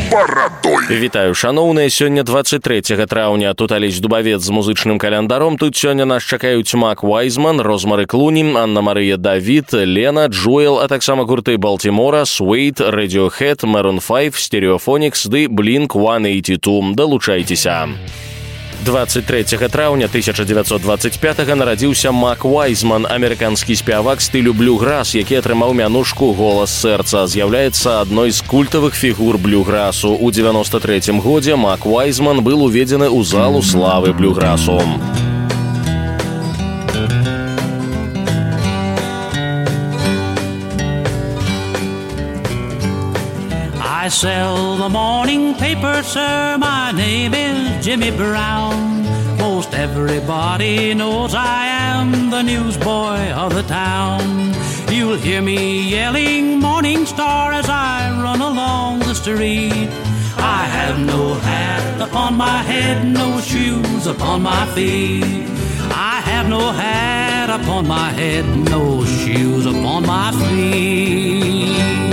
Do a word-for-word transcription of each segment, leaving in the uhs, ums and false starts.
Барадой. Вітаю, шаноўныя, сёння двадцать трэцяга траўня. Тут Алесь Дубавец з музычным календаром. Тут сёння нас чакаюць Мак Уайзман, Розмары Клуні, Анна-Марыя Давід, Лена, Джоэл, а таксама гурты Балтимора, Суэйт, Radiohead, Maroon пять, Stereophonics ды Блінк сто вісімдзесят два. Далучайцеся. двадцать трэцяга траўня тысяча дзевяцьсот двадцать пятага нарадзіўся Мак Уайзман, амерыканскі спявак стылю блюграс, які атрымаў мянушку «Голас сэрца». З'яўляецца адной з культавых фігур блюграсу. У дзевяноста трэцім годзе Мак Уайзман быў уведзены ў залу славы блюграсу. I sell the morning paper, sir. My name is Jimmy Brown. Most everybody knows I am the newsboy of the town. You'll hear me yelling Morning Star as I run along the street. I have no hat upon my head, no shoes upon my feet. I have no hat upon my head, no shoes upon my feet.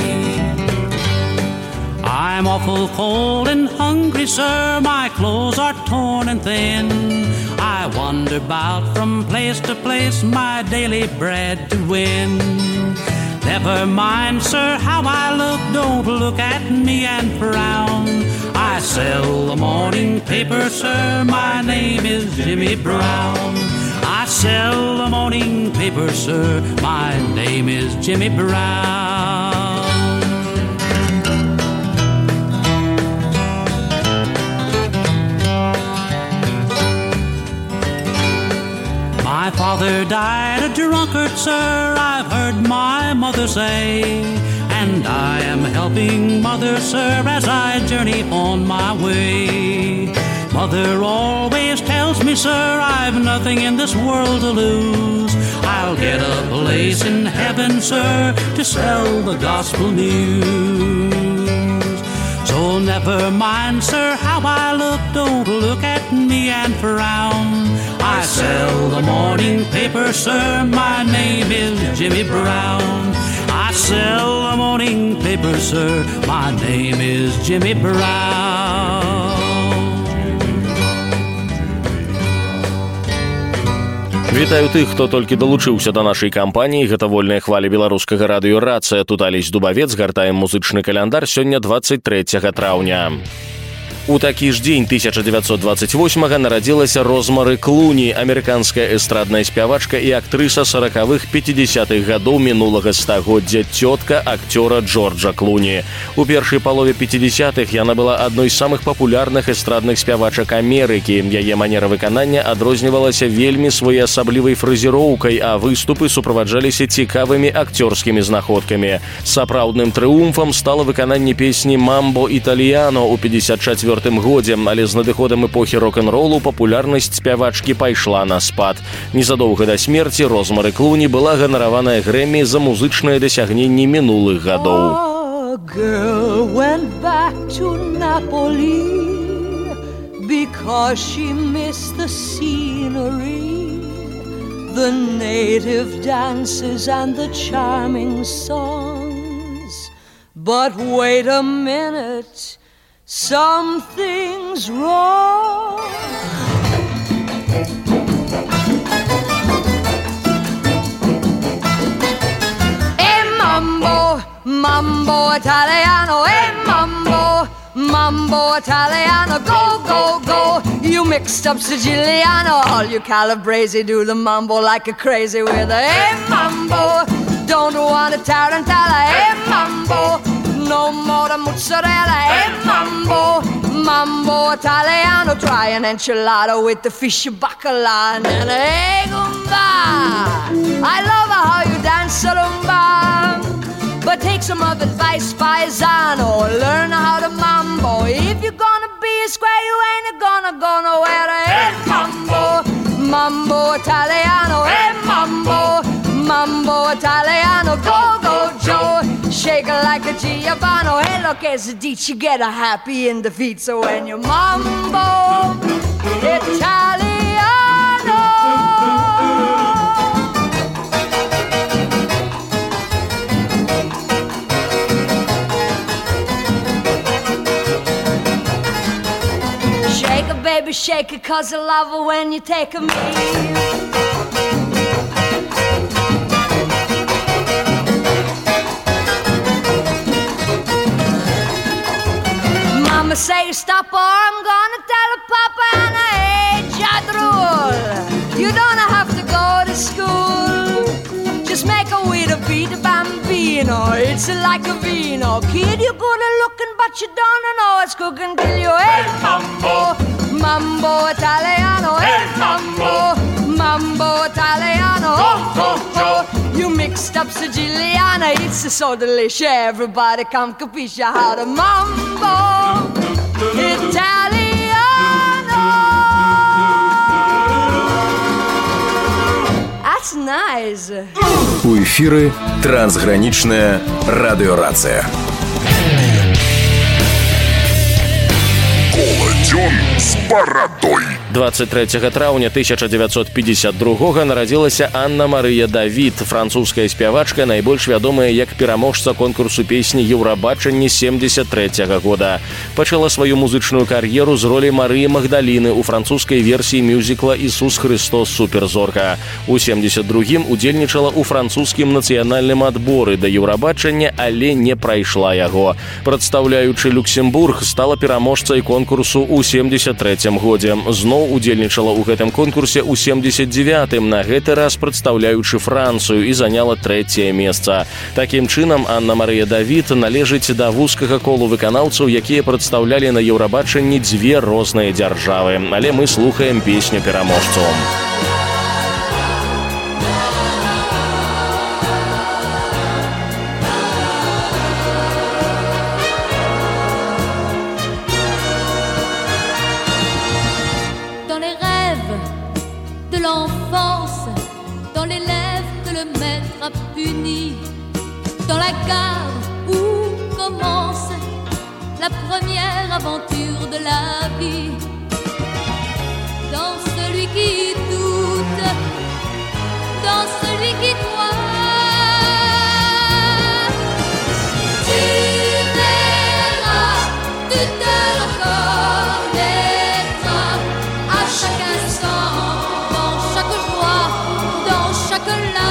I'm awful cold and hungry, sir. My clothes are torn and thin. I wander about from place to place, my daily bread to win. Never mind, sir, how I look. Don't look at me and frown. I sell the morning paper, sir. My name is Jimmy Brown. I sell the morning paper, sir. My name is Jimmy Brown. My father died a drunkard, sir, I've heard my mother say. And I am helping mother, sir, as I journey on my way. Mother always tells me, sir, I've nothing in this world to lose. I'll get a place in heaven, sir, to sell the gospel news. So never mind, sir, how I look. Don't look at me and frown. I sell the morning paper, sir. My name is Jimmy Brown. I sell the morning paper, sir. My name is Jimmy Brown. Вітаю тых, хто толькі далучыўся да нашай кампаніі. Гэта вольная хваля беларускага радыё «Рацыя». Тут Алесь Дубавец, гартаем музычны каляндар. Сёння двадцать трэцяга траўня. У такі ж дзень тысяча дзевяцьсот двадцать восьмага нарадзілася Розмары Клуні, амерыканская эстрадная спявачка і актрыса саракавых пяцідзясятых гадоў мінулага стагоддзя, цётка акцёра Джорджа Клуні. У першай палове пяцідзясятых яна была адной з самых папулярных эстрадных спявачак Амерыкі. Яе манера выканання адрознівалася вельмі своеасаблівай фразіроўкай, а выступы суправаджаліся цікавымі акцёрскімі знаходкамі. Сапраўдным трыумфам стала выкананне песні «Мамбо Італьяно» у пятьдесят четвёртым годзе, але з надыходам эпохі рок-н-ролу папулярнасць спявачкі пайшла на спад. Незадоўга да смерці Розмары Клуні была ганараваная Грэмі за музычныя дасягненні минулых гадоў. A girl went back to Napoli because she missed the scenery, the native dances and the charming songs. But wait a minute, something's wrong. Hey mambo, mambo Italiano, hey mambo, mambo Italiano, go, go, go. You mixed up Siciliano, all you Calabrese do the mambo like a crazy with a hey mambo. Don't want a tarantella, hey mambo. No more the mozzarella, hey mambo, mambo Italiano. Try an enchilada with the fish bacala and a hey gumba. I love how you dance rumba, but take some of advice, paisano. Learn how to mambo. If you're gonna be a square, you ain't gonna go nowhere. Hey mambo, mambo Italiano, hey mambo, mambo Italiano. Go, go, Joe. Shake it like a Giovanni. Hey, look, as a ditch, you get a happy in the feet. So when you mambo Italiano. baby, shake it, cause I love it when you take me. Mama say stop or I'm gonna tell her Papa and I hate your rule. You don't have to go to school. Just make a way to beat a bambino. It's like a vino. Kid, you're good at looking but you don't know it's cooking till you. Hey mambo, mambo Italiano. Hey mambo, mambo Italiano. Oh, oh, oh. You mixed up Siciliana. It's so delicious. Everybody come capisce how to mambo Italiano. That's nice. У эфиры трансграничная радиорация. Колодзён з барадой. двадцать трэцяга траўня тысяча дзевяцьсот пятьдесят другога нарадзілася Анна Марыя Давід, французская спявачка, найбольш вядомая як пераможца конкурсу песні Еўрабачанне семьдесят трэцяга года. Пачала сваю музычную кар'еру з ролі Марыі Магдаліны ў французскай версіі мюзікла «Ісус Христос суперзорка». У семьдесят другім удзельнічала ў французскім нацыянальным адборы да Еўрабачання, але не прайшла яго. Прадстаўляючы Люксембург, стала пераможцай конкурсу ў семьдесят трэцім годзе. Зноў удзельнічала ў гэтым конкурсе ў семьдесят дзевятым, на гэты раз прадстаўляючы Францыю, і заняла трэцяе месца. Такім чынам, Анна Марыя Давід належыць да вузкага колу выканаўцаў, якія прадстаўлялі на Еўрабачанні дзве розныя дзяржавы. Але мы слухаем песню пераможцу. Dans la gare où commence la première aventure de la vie. Dans celui qui doute, dans celui qui croit, tu verras, tu te reconnaîtras à chaque instant, dans chaque joie, dans chaque larme.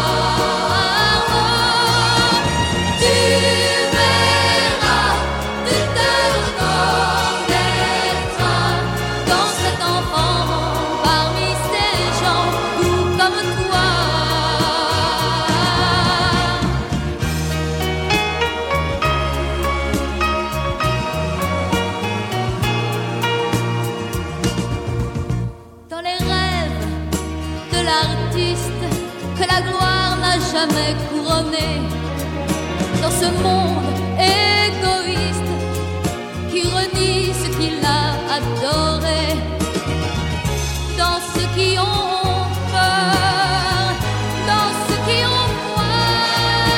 Que la gloire n'a jamais couronné dans ce monde égoïste qui renie ce qu'il a adoré, dans ceux qui ont peur, dans ceux qui ont froid.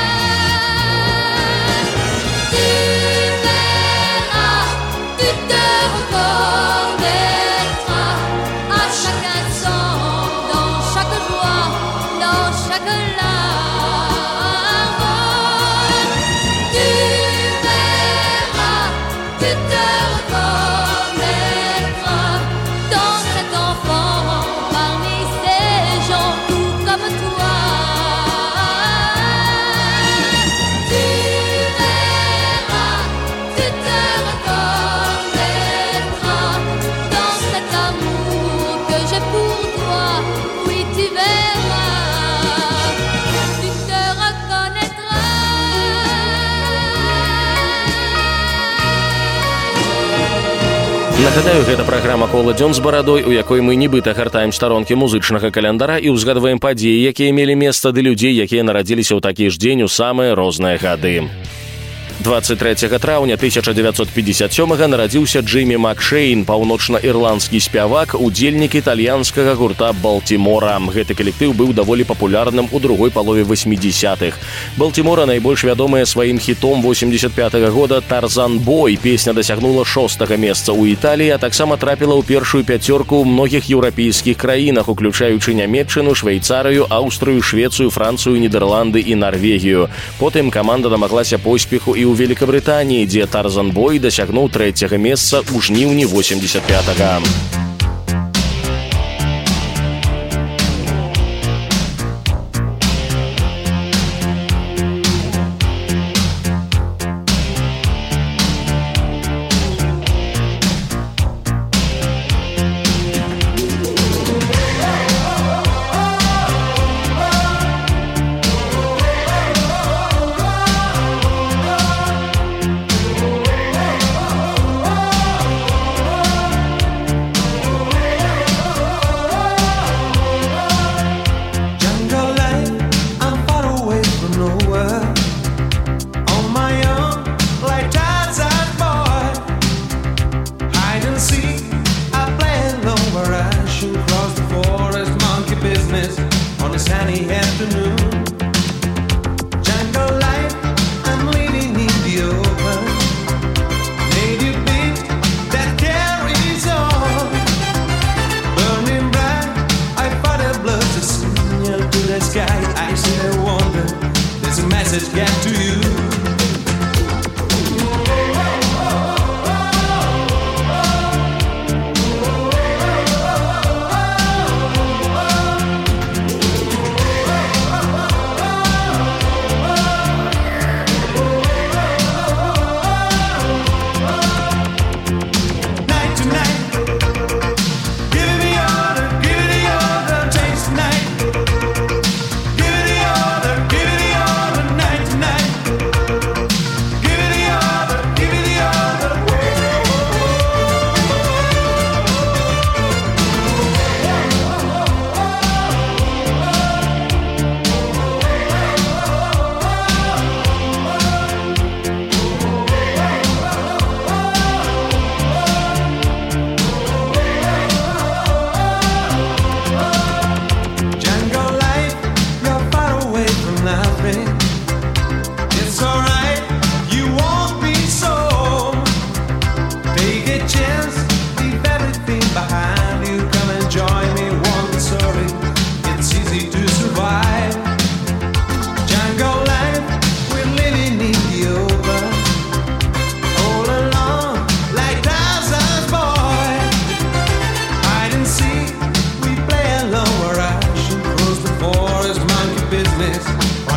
Tu verras, tu te reconnaîtras à chaque instant, dans chaque joie, dans chaque larme. Tu verras, tu te reconnaîtras dans cet enfant parmi ces gens tout comme toi. Tu verras, tu te reconnaîtras dans cet amour que j'ai pour toi. Oui, tu verras, tu te reconnaîtras. Нагадаю, гэта праграма «Колодзён з барадой», у якой мы нібыта гартаем старонкі музычнага календара і ўзгадваем падзеі, якія мелі месца, ды людзей, якія нарадзіліся ў такі ж дзень у самыя розныя гады. двадцать трэцяга траўня тысяча дзевяцьсот пятьдесят сёмага нарадзіўся Джиммі Макшейн, паўночна-ірландскі спявак, удзельнік італьянскага гурта «Балтімора». Гэты калектыў быў даволі папулярным у другой палове восьмідзесятых. «Балтімора» найбольш вядомая сваім хітом восемьдесят пятага года «Тарзан Бой». Песня дасягнула шостага месца ў Італіі, а таксама трапіла ў першую пяцёрку ў многіх еўрапейскіх краінах, уключаючы Нямецчыну, Швейцарыю, Аўстрыю, Швецыю, Францыю, Нідерланды і Нарвегію. Потым каманда дамаглася поспеху і ў Великабрытаніі, дзе «Тарзан Бой» дасягнуў трэцяга месца ў жніўні восемьдесят пятага.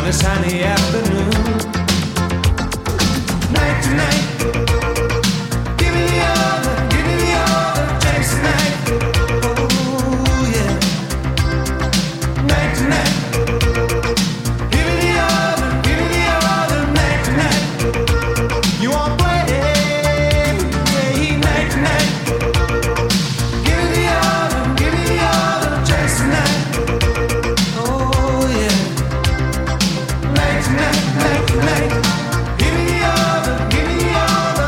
a sunny afternoon. Night to night, give me the other, give me the other chance tonight. Oh yeah. Night to night, give me the other, give me the other night to night. You won't play, play night to night. Give me the other, give me the other chance tonight. Oh yeah. Night to night, night to night. Give me the other, give me the other.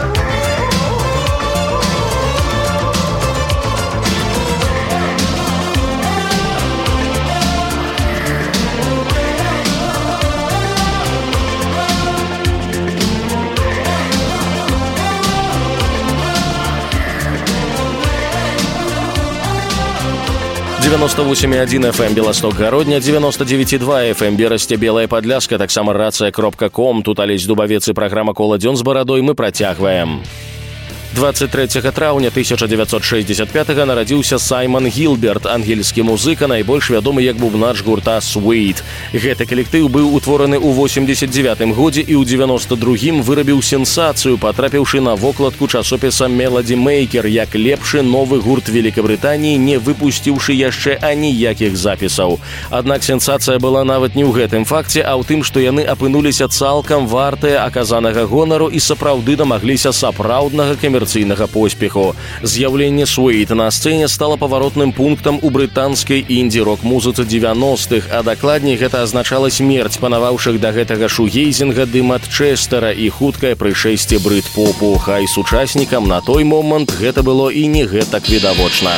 девяносто восемь и один эф эм Белосток Гародня, девяносто девять и два эф эм Берасце Белая Падляшка, таксама рацыя кропка ком. Тут Алесь Дубавец і праграма «Кола дзён з барадой» мы працягваем. двадцать трэцяга траўня тысяча дзевяцьсот шэсцьдзесят пятага нарадзіўся Саймон Гілберт, ангельскі музыка, найбольш вядомы як бубнач гурта Sweet. Гэты калектыў быў утвораны ў восемьдесят девятым годзе і ў девяносто другім вырабіў сенсацыю, патрапіўшы на вокладку часопіса Melody Maker як лепшы новы гурт Великабрытаніі, не выпусціўшы яшчэ аніякіх запісаў. Аднак сенсацыя была нават не ў гэтым факце, а ў тым, што яны апынуліся цалкам вартыя аказанага гонару і сапраўды дамагліся сапраўднага камерцыйнага поспеху. З'яўленне Sweet на сцэне стала паваротным пунктам у брытанскай інді-рок-музыцы девяностых, а дакладней гэта азначала смерць панаваўшых да гэтага шугейзінга ды Матчэстера і хуткае прышэсце брыт-попу. Хай сучаснікам на той момант гэта было і не гэтак відавочна.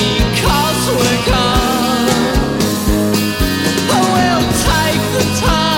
Take the time.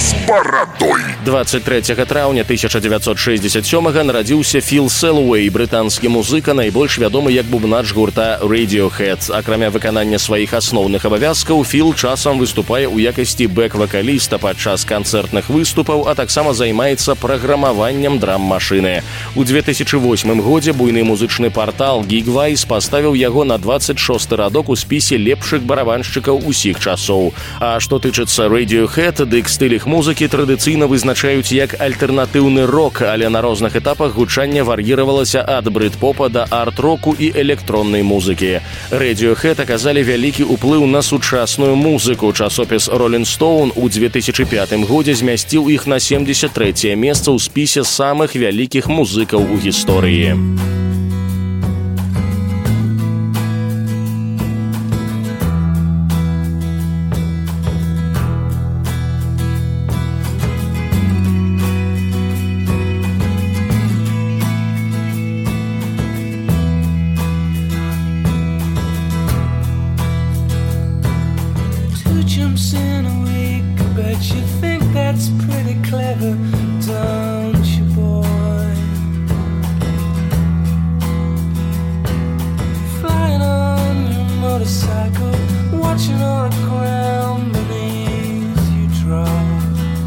з барадой. двадцать трэцяга траўня тысяча дзевяцьсот шэсцьдзесят сёмага нарадзіўся Філ Селуэй, брытанскі музыка, найбольш вядомы як бубнач гурта Radiohead. Акрамя выканання сваіх асноўных абавязкаў, Філ часам выступае ў якасці бэк-вакаліста падчас канцэртных выступаў, а таксама займаецца праграмаваннем драм-машыны. У две тысячы восьмым годзе буйны музычны партал Geekvice паставіў яго на двадцать шосты радок у спісе лепшых барабаншчыкаў усіх часоў. А што тычыцца Radiohead, дык стыль іх музыкі традыцыйна вызначаюць як альтэрнатыўны рок, але на розных этапах гучання вар'іравалася ад брыт-попа да арт-року і электроннай музыкі. Radiohead аказалі вялікі ўплыў на сучасную музыку. Часопіс Rolling Stone у две тысячы пятым годзе змясціў іх на семьдесят трэцяе месца ў спісе самых вялікіх музыкаў у гісторыі. Jumps in a week, but you think that's pretty clever, don't you, boy? Flying on your motorcycle, watching all the ground beneath you drop.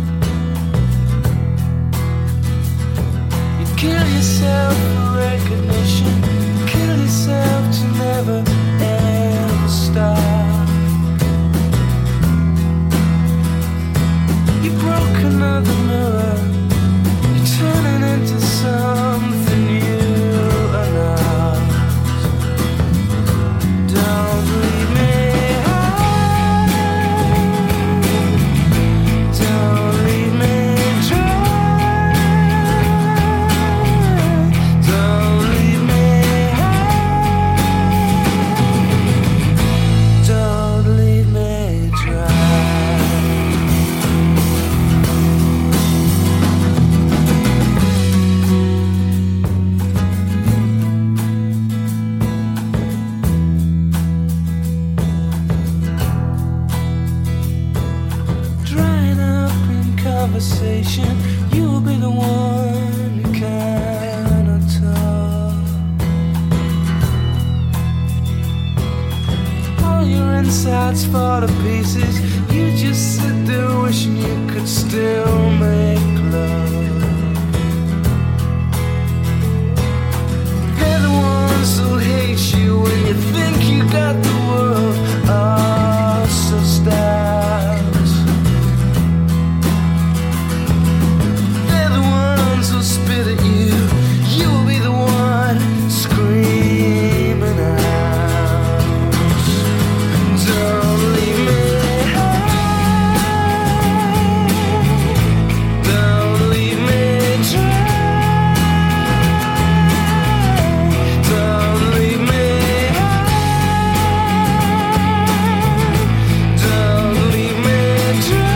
You kill yourself for recognition, kill yourself to never ever stop. You broke another mirror, you're turning into something you are not. Don't leave me high, don't leave me dry, don't leave me high, don't leave me dry. Conversation, you'll be the one who cannot talk. All your insides fall to pieces. You just sit there wishing you could still make love. They're the ones who hate you when you think you got the world all so stacked. Spit at you, you'll be the one screaming out. Don't leave me high, don't leave me dry, don't leave me high, don't leave me dry.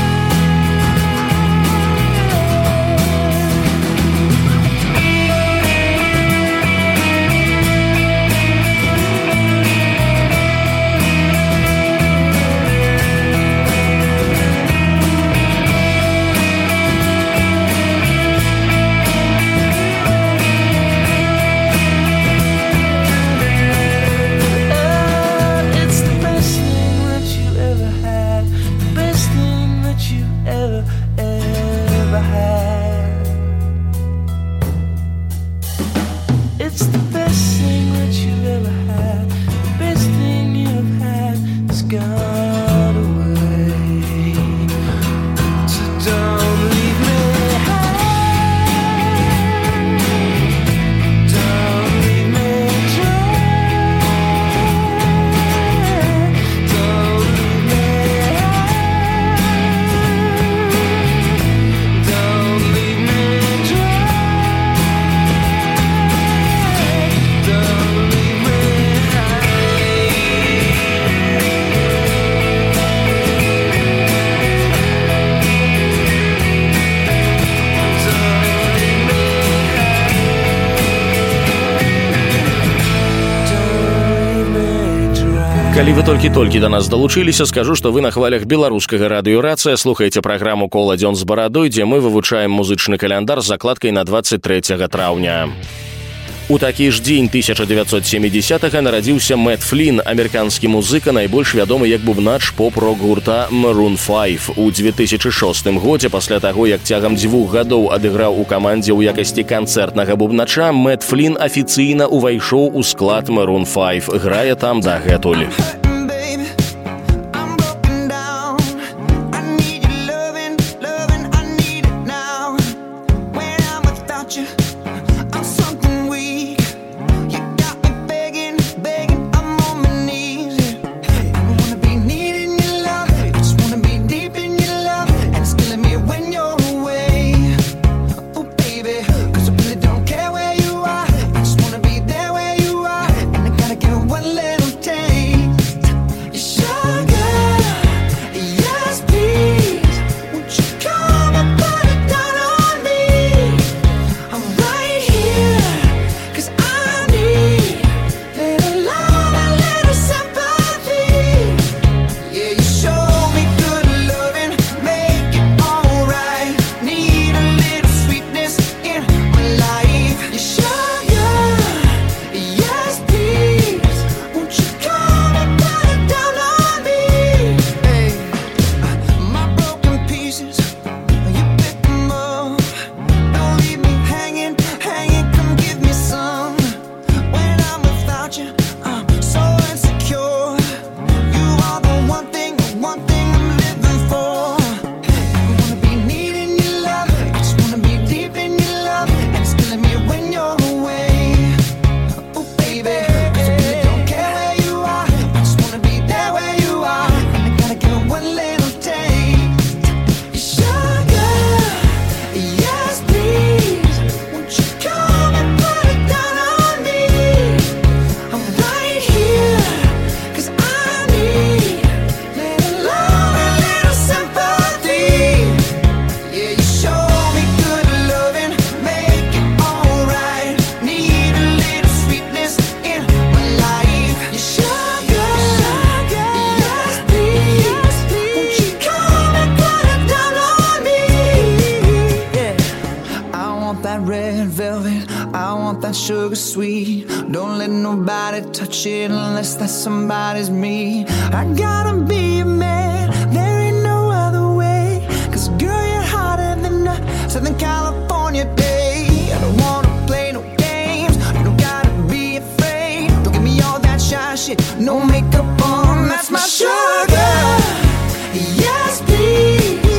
It's the best thing that you've ever had. The best thing you've had has gone away. So don't leave me high, don't leave me dry, don't leave me high, don't leave Калі вы толькі-толькі да нас далучыліся, скажу, што вы на хвалях беларускага радыёрацыя слухаеце праграму «Кола дзён з барадой», дзе мы вывучаем музычны каляндар з закладкай на двадцать трэцяга траўня. У такі ж дзень тысяча дзевяцьсот семидесятага нарадзіўся Мэт Флін, амерыканскі музыка, найбольш вядомы як бубнач поп-рок гурта Maroon файв. У две тысячи шостым годзе, пасля таго, як цягам дзвюх гадоў адыграў у камандзе ў якасці канцэртнага бубнача, Мэт Флін афіцыйна ўвайшоў у склад Maroon файв. Грае там дагэтуль. Sugar sweet, don't let nobody touch it unless that somebody's me. I gotta be a man, there ain't no other way. Cause girl, you're hotter than a Southern California day. I don't wanna play no games, you don't gotta be afraid. Don't give me all that shy shit, no makeup on, that's my sugar. Yes, please.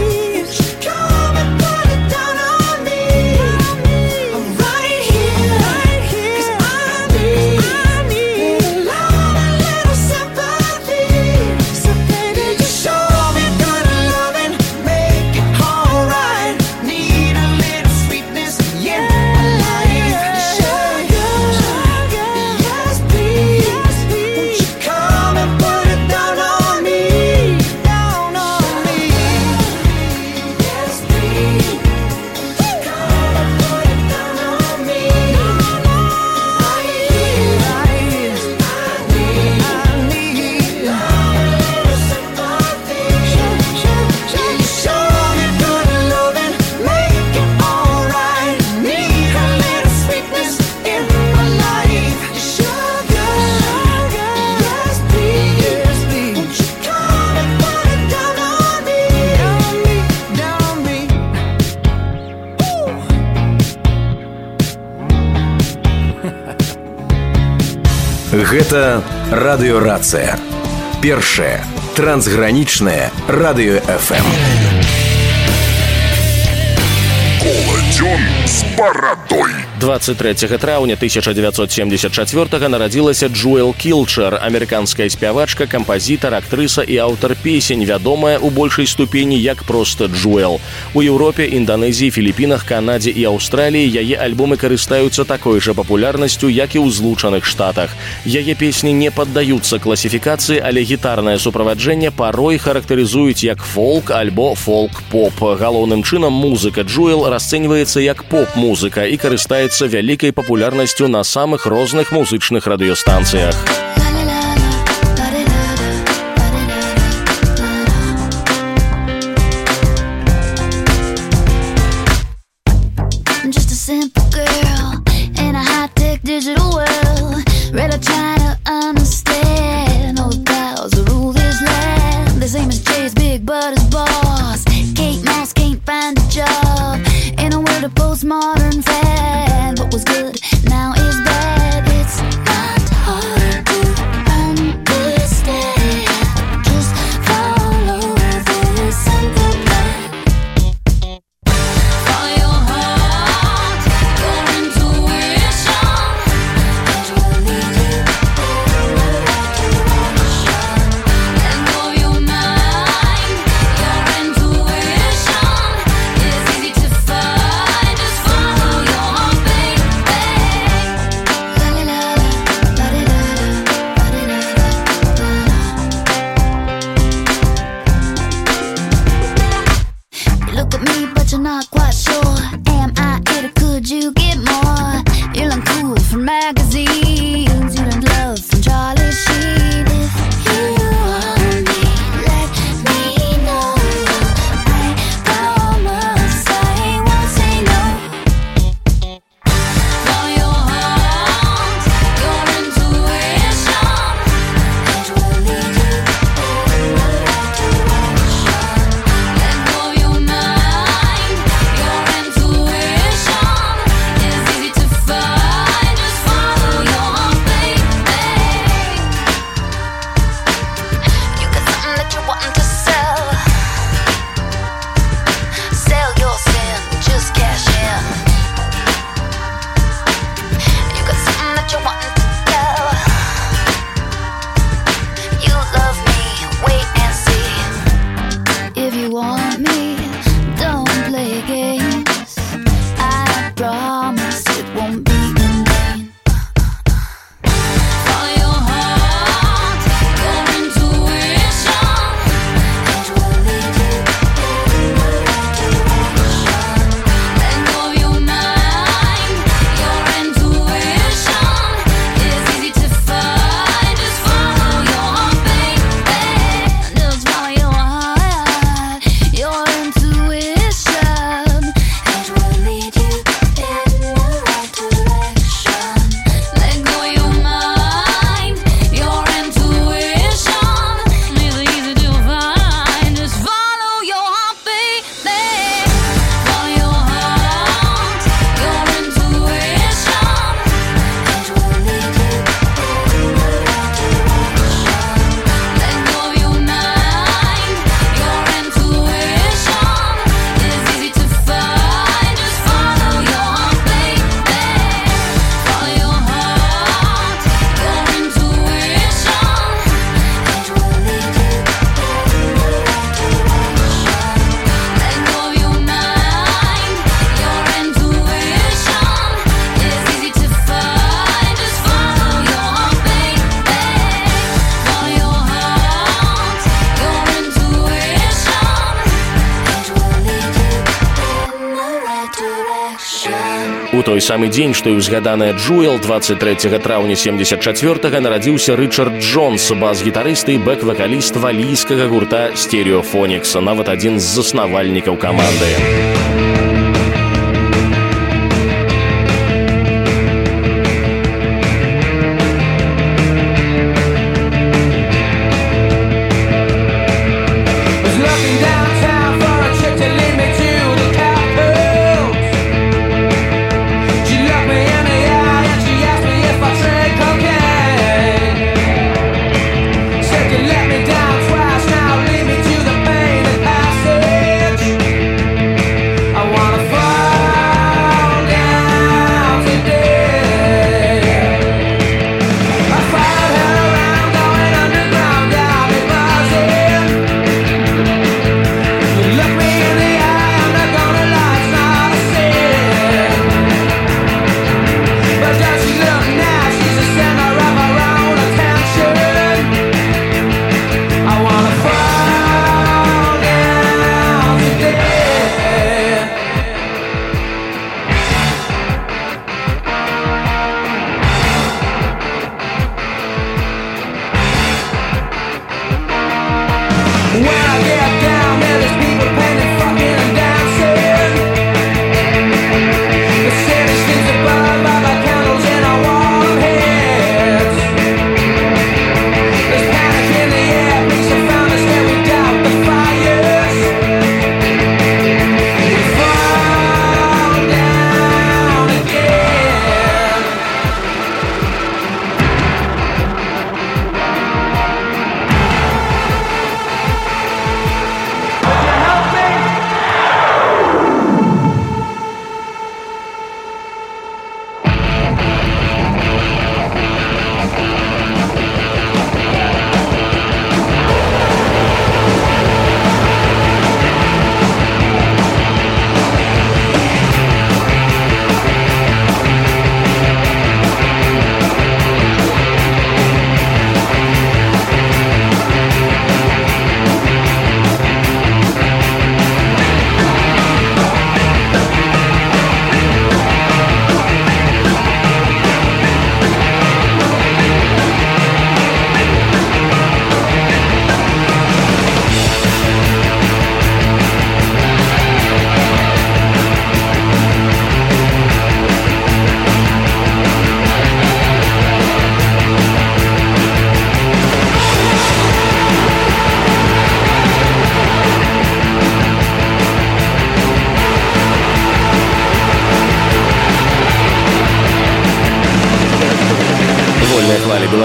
Гэта радыёрацыя. Першае трансгранічнае радыё эф эм. Кола дзён з барадой. двадцать трэцяга траўня тысяча дзевяцьсот семьдесят чацвёртага нарадзілася Джоэл Кілчер, амерыканская спявачка, кампазітар, актрыса і аўтар песень, вядомая ў большай ступені як проста Джоэл. У Еўропе, Інданезіі, Філіпінах, Канадзе і Аўстраліі яе альбомы карыстаюцца такой жа папулярнасцю, як і ў Злучаных Штатах. Яе песні не паддаюцца класіфікацыі, але гітарнае суправаджэнне парой характарызуюць як фолк альбо фолк-поп. Галоўным чынам музыка Джоэл расцэньваецца як поп-музыка і карыстаецца вялікай папулярнасцю на самых розных музычных радыёстанцыях. simple girl in a high-tech digital world. Really trying to understand all the powers that rule this land. The same as Jay's big but his boss. Kate Moss can't find a job in a world of postmodern fad. What was good now is bad. It's not hard to understand. Just follow this simple plan. Follow your heart, your intuition. It will lead you in the right direction. Let go of your mind, your intuition is easy to find. Just follow your heart, baby. La la la la, la di da da, la di da da, You look at me, but you're not quite sure. Am I it or could you get more? You look cool from magazines, you learned love from Charlie Sheen. If you want me, let me know. I promise I won't say no. Follow your heart, your intuition. It will lead you in the right direction. Let go of your mind, your intuition is easy to find. Just follow your heart, baby. You got something that you're wanting to sell. Sell your sin, just cash in. You got something that you're wanting to tell. You love me, wait and see. If you want me, don't play games. I promise it won't be in vain. Follow your heart, your intuition. It will lead you in the right direction. Let go of your mind, your intuition is easy to find. Just follow your heart, baby. Just follow your heart, your intuition. It will lead you in the right direction. Let go of your mind, your intuition is easy to find. Just follow your heart, baby. Follow your heart, your intuition. It will lead you in the right direction. Let go of your mind, your intuition is easy to find. Just follow your heart, baby. Follow your heart, your intuition. It will lead you in the right direction. Let go of your mind, your intuition is easy to find. Just follow your heart, baby. Follow your heart, your intuition. It will lead you in the right direction. У той самы дзень, што і ўзгаданая Джуэл, двадцать трэцяга траўня семьдесят чацвёртага нарадзіўся Рычард Джонс, бас-гітарыст і бэк-вакаліст валійскага гурта Stereophonics, нават адзін з заснавальнікаў каманды. Was looking downtown for a chick to lead me to the Capitals. She looked me in the eye and she asked me if I trade cocaine. Said you let me down twice, now lead me to the painted passage.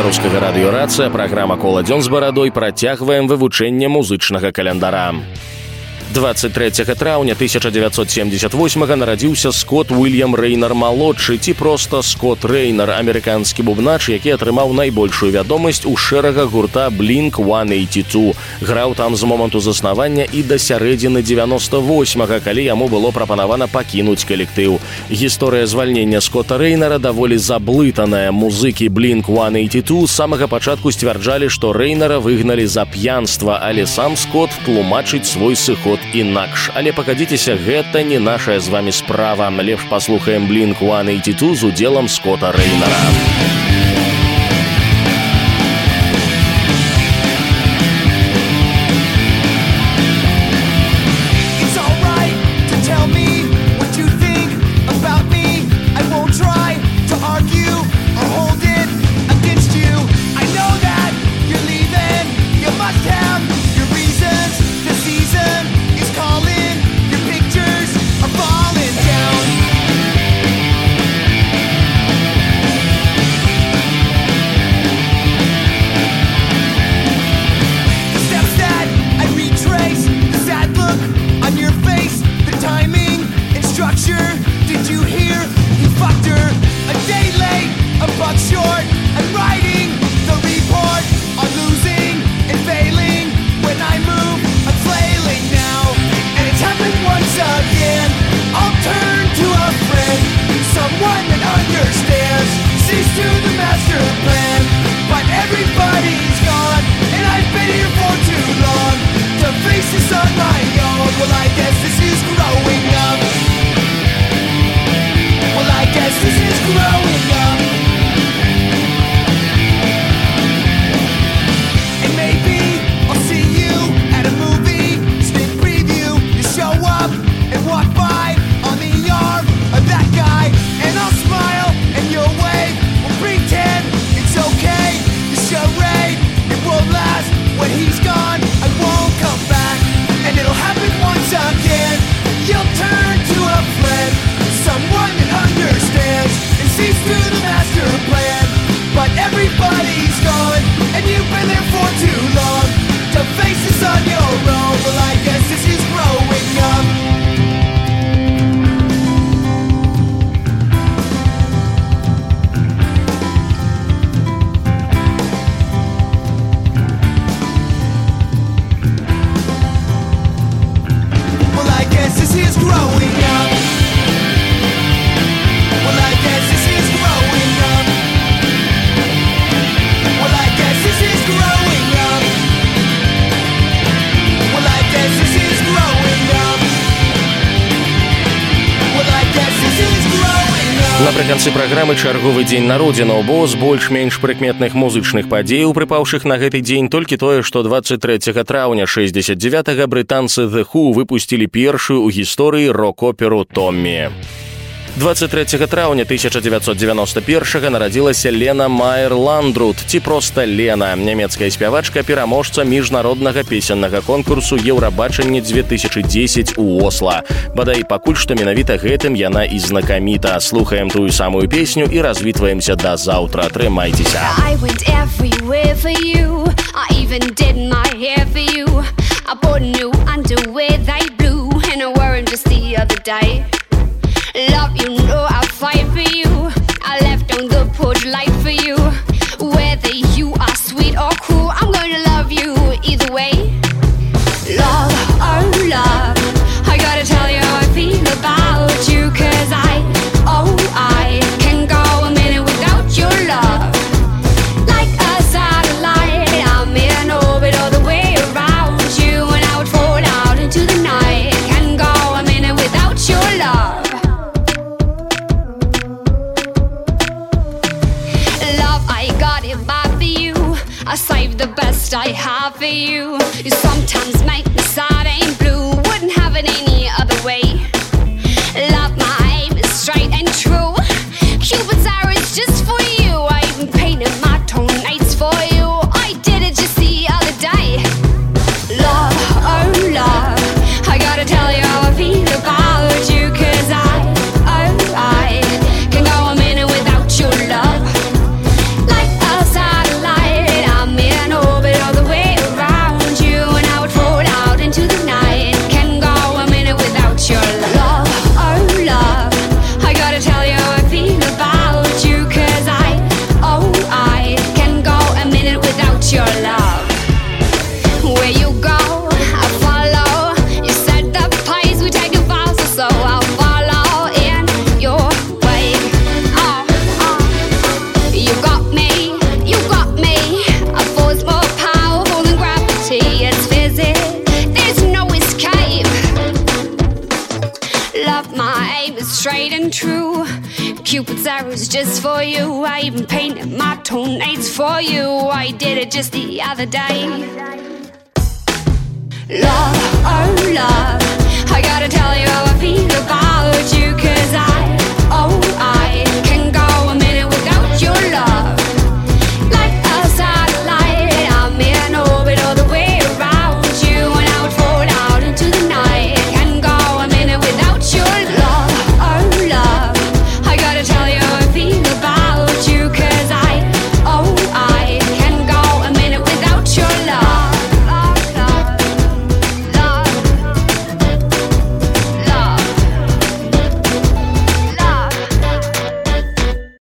беларускага радыёрацыя, праграма «Кола дзён з барадой», працягваем вывучэнне музычнага календара. двадцать трэцяга траўня тысяча дзевяцьсот семьдесят восьмага нарадзіўся Скотт Уильям Рэйнар малодшы, ці проста Скотт Рэйнар, амерыканскі бубнач, які атрымаў найбольшую вядомасць у шэрагах гурта Блінк сто восемьдесят два. Граў там з моманту заснавання і да сярэдзіны дзевяноста восьмага, калі яму было прапанавана пакінуць калектыў. Гісторыя звальнення Скотта Рэйнара даволі заблытаная. Музыкі Блінк сто восемьдесят два з самага пачатку сцвярджалі, што Рэйнара выгналі за п'янства, але сам Скотт тлумачыць свой сыход інакш. Але пагадзіцеся, гэта не нашая з вамі справа. Лепш паслухаем Блінк сто восемьдесят два з удзелам Скотта Рэйнара. Напрыканцы праграмы чарговы дзень народзінаў, бо з больш-менш прыкметных музычных падзеяў, прыпаўшых на гэты дзень, толькі тое, што двадцать трэцяга траўня шэсцьдзесят дзевятага брытанцы The Who выпусцілі першую ў гісторыі рок-оперу «Томмі». двадцать трэцяга траўня тысяча дзевяцьсот дзевяноста першага нарадзілася Лена Майер Ландруд, ці проста Лена, нямецкая спявачка, пераможца міжнароднага песеннага конкурсу «Еўрабачанне две тысячи десять» у Осла. Бадай пакуль што менавіта гэтым яна і знакаміта. Слухаем тую самую песню і развітваемся да заўтра. Трымайцеся. I went everywhere for you. I even did my hair for you. I bought new underwear, they blue, and I wore them just the other day. Love, you know I'll fight for you. I left on the porch light for you. Whether you are sweet or cool, I'm gonna love you either way. Love, oh love, I gotta tell you how I feel about you. Cause I, oh I, can go a minute without your love. Like a satellite, I'm in orbit all the way around you. And I would fall out into the night. Can go a minute without your love. I save the best I have for you. You sometimes make me sad and blue. Wouldn't have it any other way. Love, my aim is straight and true. Cupid's arrow is just for you. I even painted my toenails for you. I did it just the other day. Love, oh love, I gotta tell you how I feel about you. Cause I, oh I, can go a minute without your love. Like a satellite, love, my aim is straight and true. Cupid's arrows just for you. I even painted my toenails for you. I did it just the other day. Love, oh love, I gotta tell you how I feel.